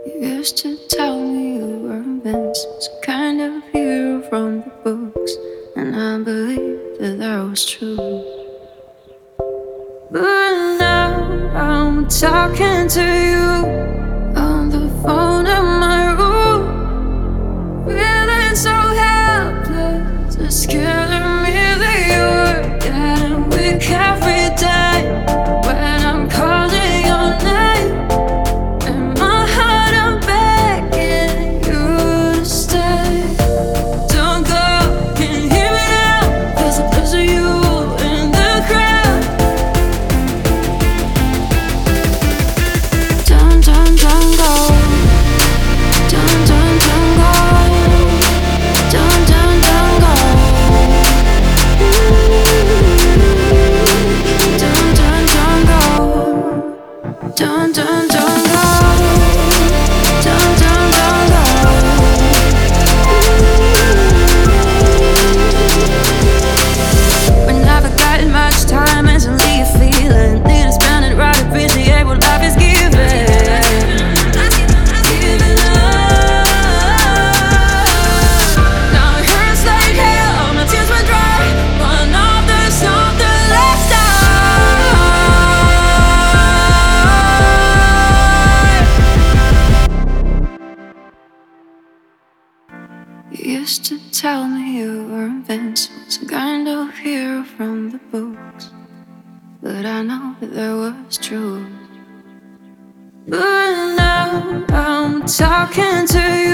You used to tell me you were Vince, some kind of hero from the books, and I believed that was true. But now I'm talking to you on the phone in my room, feeling so helpless. It's killing me that you're getting weak every day when I'm calling your name. In my heart, I'm begging you to stay. Don't go, can you hear me now? There's a place of you in the crowd. Don't go. Don't go. Don't go. Don't go. Don't go. We never got much time, instantly you feeling. Need to spend it right, appreciate what life is giving. Giving up. Now it hurts like hell, my tears were dry. One of the something left out. You used to tell me you were invincible, some kind of hero from the books, but I know that there was truth. But now I'm talking to you